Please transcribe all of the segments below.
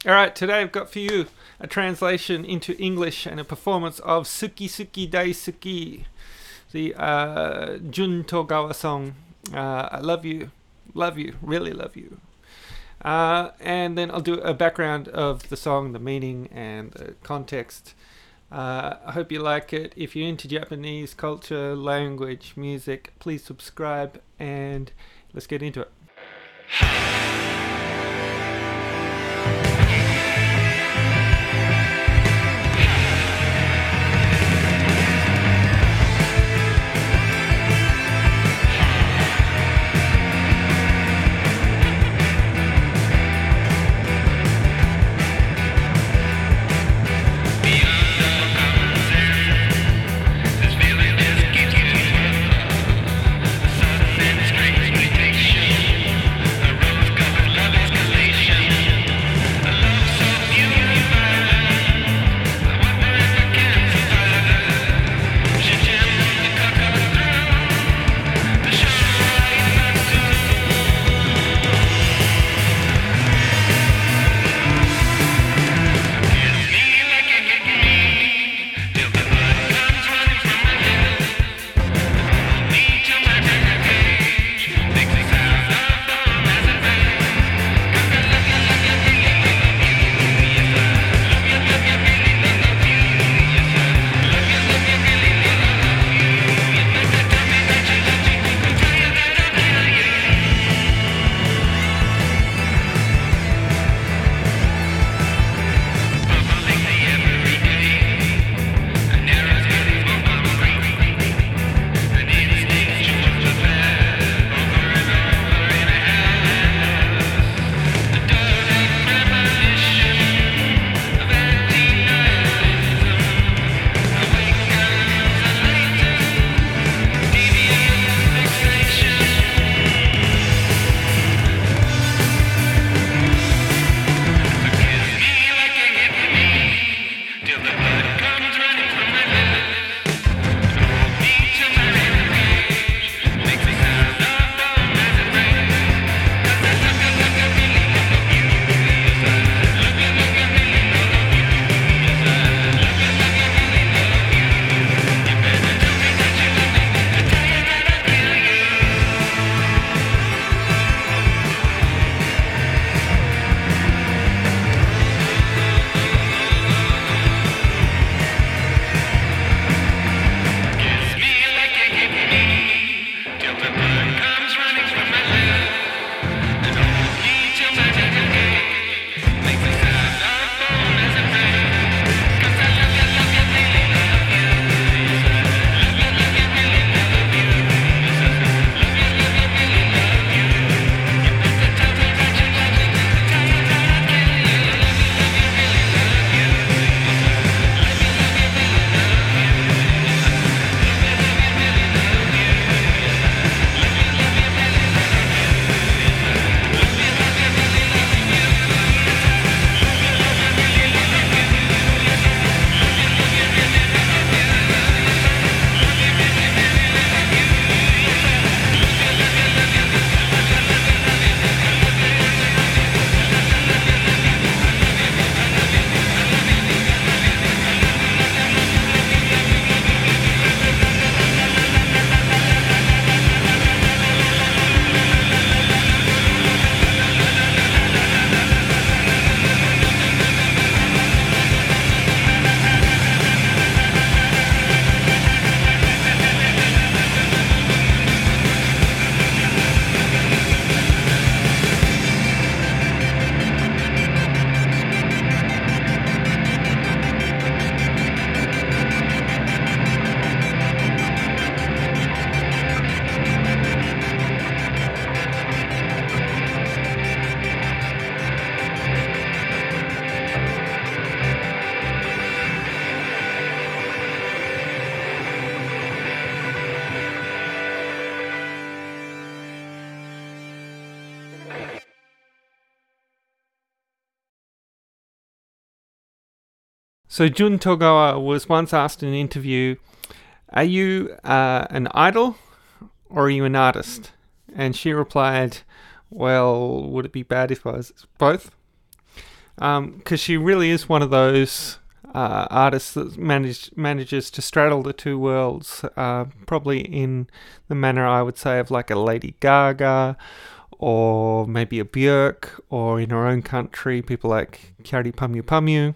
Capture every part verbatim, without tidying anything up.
All right, today I've got for you a translation into English and a performance of Suki Suki Daisuki, the uh, Jun Togawa song. Uh, I love you, love you, really love you. Uh, and then I'll do a background of the song, the meaning, and the context. Uh, I hope you like it. If you're into Japanese culture, language, music, please subscribe, and let's get into it. So Jun Togawa was once asked in an interview, are you uh, an idol or are you an artist? And she replied, well, would it be bad if I was both? because um, she really is one of those uh, artists that manage, manages to straddle the two worlds, uh, probably in the manner I would say of like a Lady Gaga, or maybe a Björk, or in her own country, people like Kyari Pamyu Pamyu.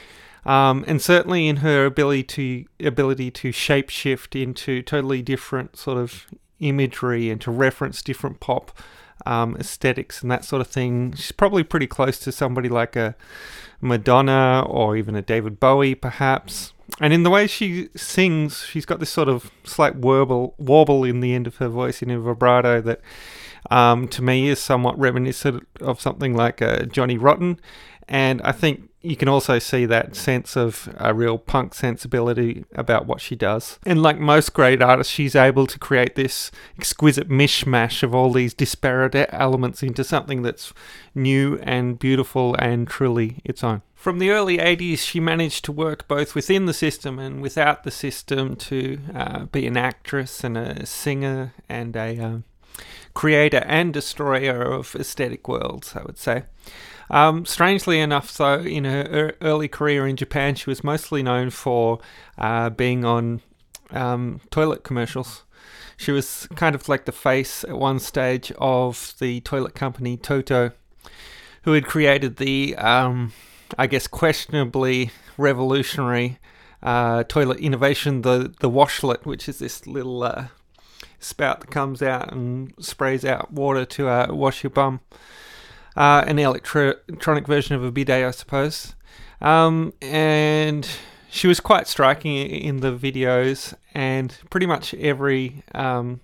Um, and certainly in her ability to ability to shapeshift into totally different sort of imagery and to reference different pop um, aesthetics and that sort of thing. She's probably pretty close to somebody like a Madonna or even a David Bowie, perhaps. And in the way she sings, she's got this sort of slight warble, warble in the end of her voice, in a vibrato that um, to me is somewhat reminiscent of something like uh, Johnny Rotten. And I think you can also see that sense of a real punk sensibility about what she does. And like most great artists, she's able to create this exquisite mishmash of all these disparate elements into something that's new and beautiful and truly its own. From the early eighties, she managed to work both within the system and without the system to uh, be an actress and a singer and a uh, creator and destroyer of aesthetic worlds, I would say. Um, strangely enough, though, in her early career in Japan, she was mostly known for uh, being on um, toilet commercials. She was kind of like the face at one stage of the toilet company Toto, who had created the, um, I guess, questionably revolutionary uh, toilet innovation, the, the washlet, which is this little uh, spout that comes out and sprays out water to uh, wash your bum. Uh, an electro- electronic version of a bidet, I suppose. Um, and she was quite striking in the videos, and pretty much every um,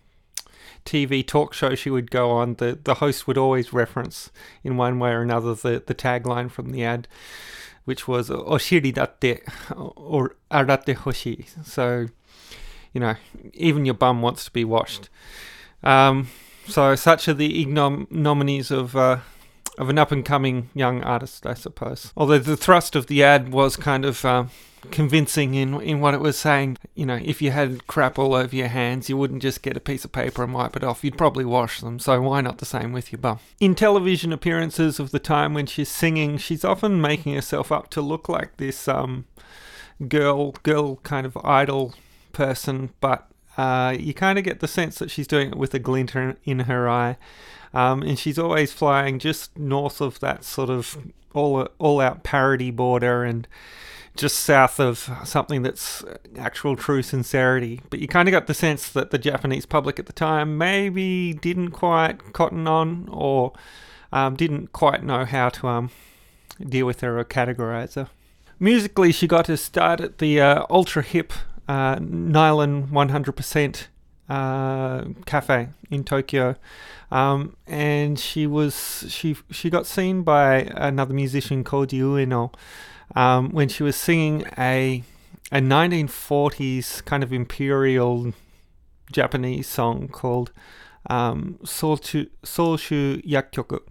T V talk show she would go on, the, the host would always reference in one way or another the, the tagline from the ad, which was "Oshiri datte or aratte hoshi." So, you know, even your bum wants to be washed. Um, so such are the ignominies of... Uh, of an up-and-coming young artist, I suppose. Although the thrust of the ad was kind of uh, convincing in in what it was saying. You know, if you had crap all over your hands, you wouldn't just get a piece of paper and wipe it off. You'd probably wash them, so why not the same with your bum? In television appearances of the time when she's singing, she's often making herself up to look like this um, girl, girl kind of idol person, but uh, you kind of get the sense that she's doing it with a glint in her eye. Um, and she's always flying just north of that sort of all all out parody border and just south of something that's actual true sincerity. But you kind of got the sense that the Japanese public at the time maybe didn't quite cotton on or um, didn't quite know how to um, deal with her or categorize her. Musically, she got her start at the uh, ultra hip uh, Nylon one hundred percent uh, cafe in Tokyo. Um, and she was she she got seen by another musician called Ueno um, when she was singing a a nineteen forties kind of imperial Japanese song called um, Soushu Yakkyoku,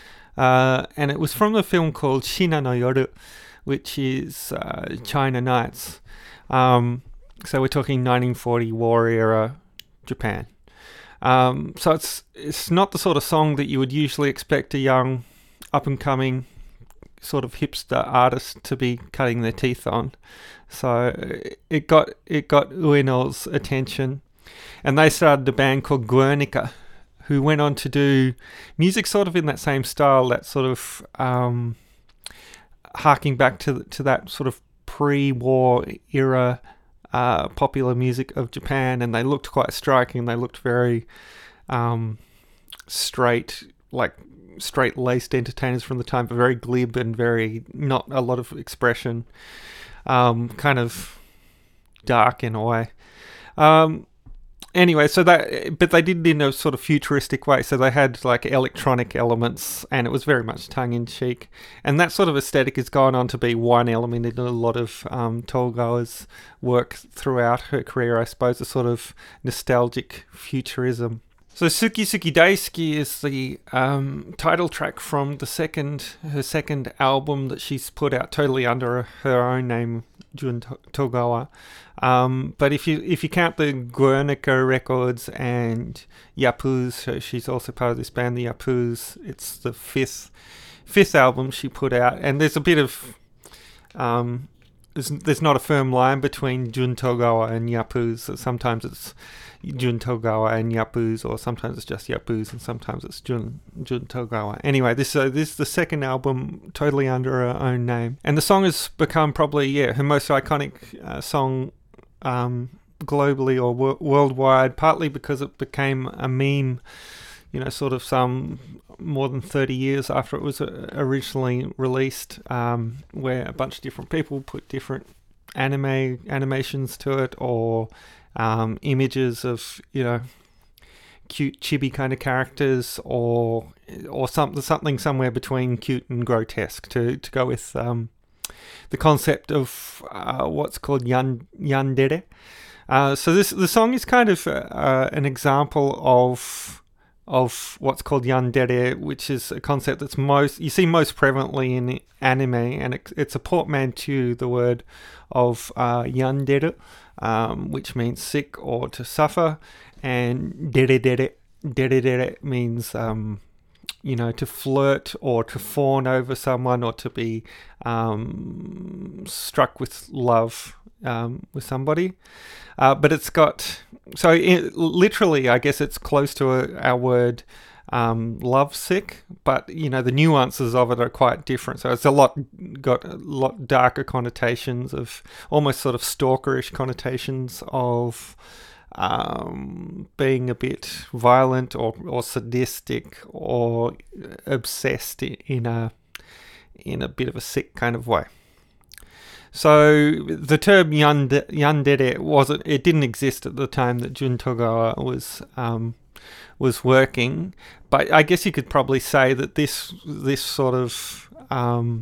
uh, and it was from the film called Shina no Yoru, which is uh, China Nights. Um, so we're talking nineteen forty war era Japan. Um, so it's it's not the sort of song that you would usually expect a young, up-and-coming sort of hipster artist to be cutting their teeth on. So it got it got Ueno's attention, and they started a band called Guernica, who went on to do music sort of in that same style, that sort of um, harking back to to that sort of pre-war era Uh, popular music of Japan, and they looked quite striking. They looked very um, straight, like straight-laced entertainers from the time, but very glib and very not a lot of expression, um, kind of dark in a way. Um, anyway, so that, but they did it in a sort of futuristic way. So they had like electronic elements, and it was very much tongue-in-cheek. And that sort of aesthetic has gone on to be one element in a lot of um, Togawa's work throughout her career, I suppose, a sort of nostalgic futurism. So Suki Suki Daisuki is the um, title track from the second, her second album that she's put out totally under her own name, Jun Togawa. Um, but if you if you count the Guernica records and Yapuz, so she's also part of this band, the Yapuz, it's the fifth fifth album she put out, and there's a bit of um, there's, there's not a firm line between Jun Togawa and Yapuz. So sometimes it's Jun Togawa and Yapuz, or sometimes it's just Yapuz, and sometimes it's Jun Jun Togawa. Anyway, this uh, this is the second album totally under her own name, and the song has become probably yeah her most iconic uh, song um, globally or w- worldwide, partly because it became a meme, you know, sort of some more than thirty years after it was originally released, um, where a bunch of different people put different anime animations to it, or um, images of, you know, cute chibi kind of characters, or or something something somewhere between cute and grotesque to, to go with um, the concept of uh, what's called yan, yandere. Uh, so this the song is kind of uh, an example of of what's called yandere, which is a concept that's most you see most prevalently in anime, and it, it's a portmanteau, the word of uh, yandere, um, which means sick or to suffer, and dere dere dere dere means um, you know, to flirt or to fawn over someone, or to be um, struck with love um, with somebody. Uh, but it's got, so it, literally, I guess it's close to a, our word um, lovesick, but, you know, the nuances of it are quite different. So it's a lot, got a lot darker connotations of almost sort of stalkerish connotations of um, being a bit violent or, or sadistic or obsessed in a, in a bit of a sick kind of way. So the term yande, yandere wasn't, it didn't exist at the time that Jun Togawa was um, was working, but I guess you could probably say that this this sort of um,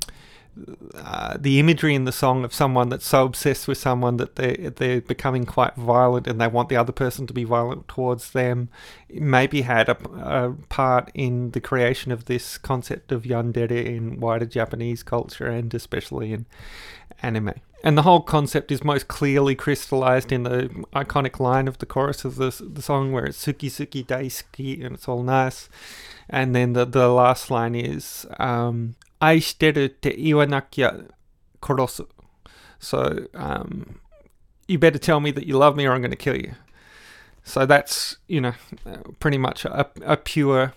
uh, the imagery in the song of someone that's so obsessed with someone that they they're becoming quite violent, and they want the other person to be violent towards them, maybe had a, a part in the creation of this concept of yandere in wider Japanese culture, and especially in anime. And the whole concept is most clearly crystallized in the iconic line of the chorus of the, the song, where it's suki suki daisuki, and it's all nice. And then the, the last line is um, aishiteru te iwanakia korosu. So um, you better tell me that you love me, or I'm going to kill you. So that's, you know, pretty much a, a pure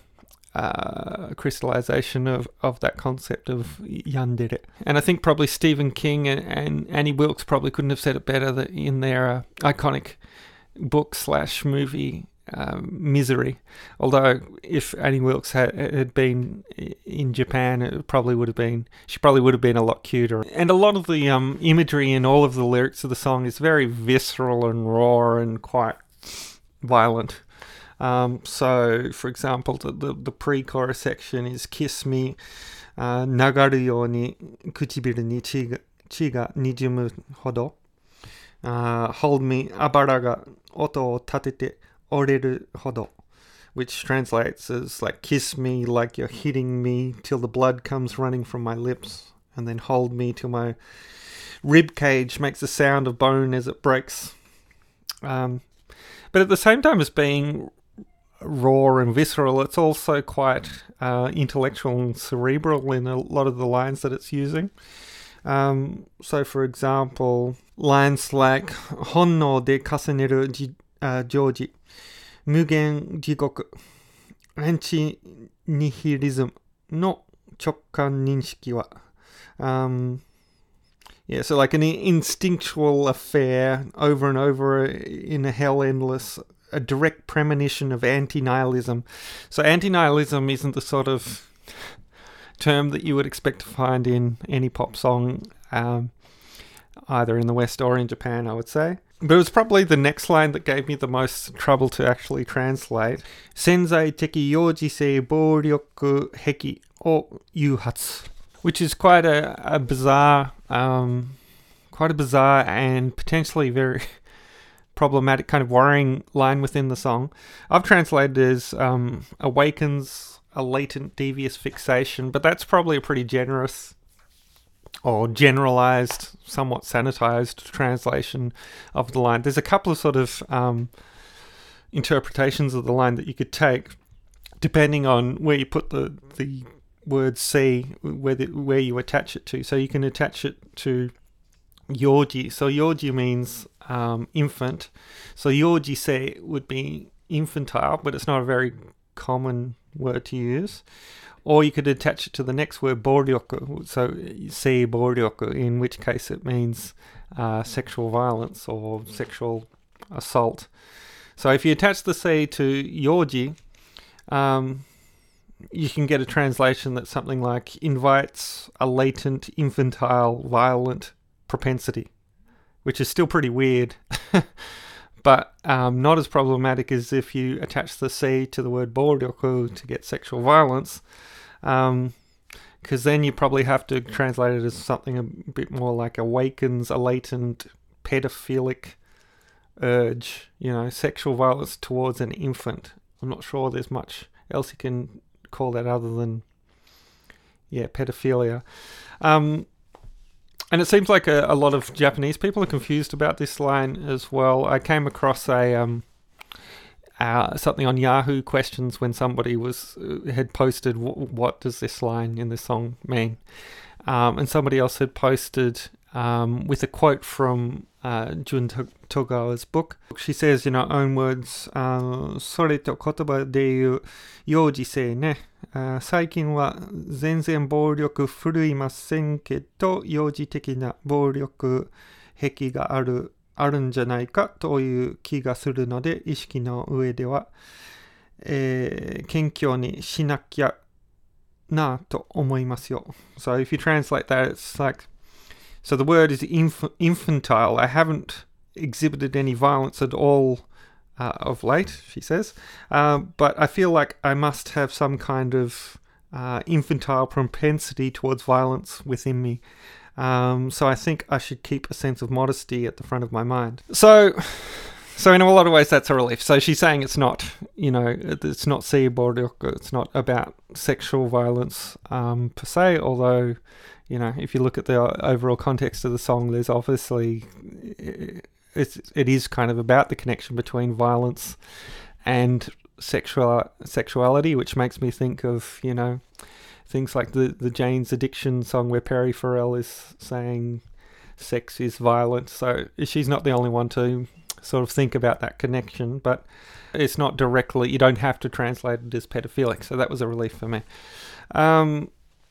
Uh, crystallization of, of that concept of yandere. And I think probably Stephen King and, and Annie Wilkes probably couldn't have said it better that in their uh, iconic book slash movie um, Misery. Although if Annie Wilkes had, had been in Japan, it probably would have been, she probably would have been a lot cuter. And a lot of the um, imagery in all of the lyrics of the song is very visceral and raw and quite violent. Um, so, for example, the, the, the pre-chorus section is kiss me, uh, nagaru you ni kuchibiru ni chi ga, chi ga nijimu hodo, uh, hold me, abara ga oto o tatete oreru hodo, which translates as like kiss me like you're hitting me till the blood comes running from my lips, and then hold me till my rib cage makes a sound of bone as it breaks. Um, but at the same time as being raw and visceral, it's also quite uh, intellectual and cerebral in a lot of the lines that it's using. Um, so, for example, lines like honno de kasaneru ji, uh, joji, mugen jigoku, anti nihilism no chokkan ninshiki wa. Um, yeah, so like an instinctual affair over and over in a hell endless, a direct premonition of anti-nihilism. So anti-nihilism isn't the sort of term that you would expect to find in any pop song, um, either in the West or in Japan, I would say. But it was probably the next line that gave me the most trouble to actually translate. Senzai teki yojisei bouryoku heki o yuhatsu, which is quite a, a bizarre, um, quite a bizarre and potentially very problematic, kind of worrying line within the song. I've translated it as um, awakens a latent devious fixation, but that's probably a pretty generous or generalized, somewhat sanitized translation of the line. There's a couple of sort of um, interpretations of the line that you could take, depending on where you put the the word see where the, where you attach it to. So you can attach it to yoji. So yoji means um, infant. So yoji se would be infantile, but it's not a very common word to use. Or you could attach it to the next word, boryoku. So se boryoku, in which case it means uh, sexual violence or sexual assault. So if you attach the se to yoji, um, you can get a translation that's something like invites a latent, infantile, violent propensity, which is still pretty weird, but um, not as problematic as if you attach the se to the word boryoku to get sexual violence, because um, then you probably have to translate it as something a bit more like awakens a latent pedophilic urge, you know, sexual violence towards an infant. I'm not sure there's much else you can call that other than, yeah, pedophilia. Um, and it seems like a, a lot of Japanese people are confused about this line as well. I came across a um, uh, something on Yahoo Questions when somebody was uh, had posted, what does this line in this song mean? Um, and somebody else had posted um, with a quote from uh, Jun Togawa's book. She says, in her own words, uh, それと言葉で言う幼児性ね。Uh, 最近は全然暴力振るいませんけど、幼児的な暴力癖がある、あるんじゃないかという気がするので、意識の上では、えー、謙虚にしなきゃなと思いますよ。So if you translate that, it's like, so the word is inf- infantile. I haven't exhibited any violence at all uh, of late, she says. Uh, but I feel like I must have some kind of uh, infantile propensity towards violence within me. Um, so I think I should keep a sense of modesty at the front of my mind. So, so in a lot of ways, that's a relief. So she's saying it's not, you know, it's not seibōryoku. It's not about sexual violence um, per se, although, you know, if you look at the overall context of the song, there's obviously, it's, it is kind of about the connection between violence and sexual sexuality, which makes me think of, you know, things like the, the Jane's Addiction song where Perry Farrell is saying sex is violent. So she's not the only one to sort of think about that connection, but it's not directly, you don't have to translate it as pedophilic. So that was a relief for me. Um,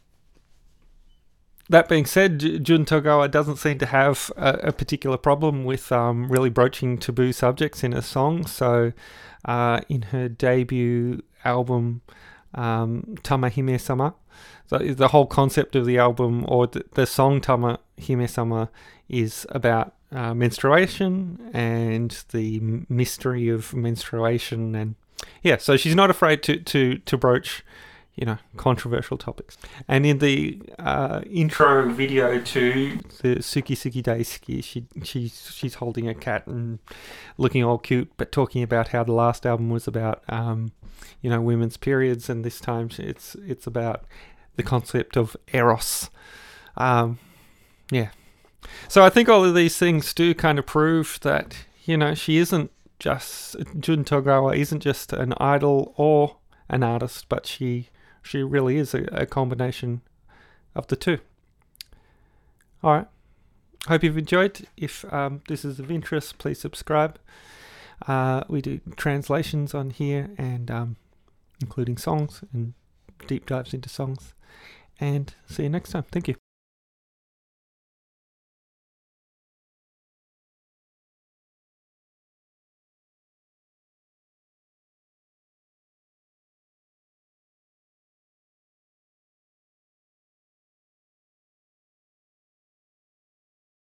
That being said, Jun Togawa doesn't seem to have a, a particular problem with um, really broaching taboo subjects in a song. So uh, in her debut album, um, Tama Hime-sama, so the whole concept of the album, or the, the song Tama Hime-sama, is about uh, menstruation and the mystery of menstruation. And yeah, so she's not afraid to, to, to broach, you know, controversial topics. And in the uh, intro video to the Suki Suki Daisuki, she she's she's holding a cat and looking all cute, but talking about how the last album was about, um, you know, women's periods, and this time it's it's about the concept of eros. Um, yeah. So I think all of these things do kind of prove that, you know, she isn't just, Jun Togawa isn't just an idol or an artist, but she She really is a, a combination of the two. All right. Hope you've enjoyed. If um, this is of interest, please subscribe. Uh, we do translations on here, and um, including songs and deep dives into songs. And see you next time. Thank you.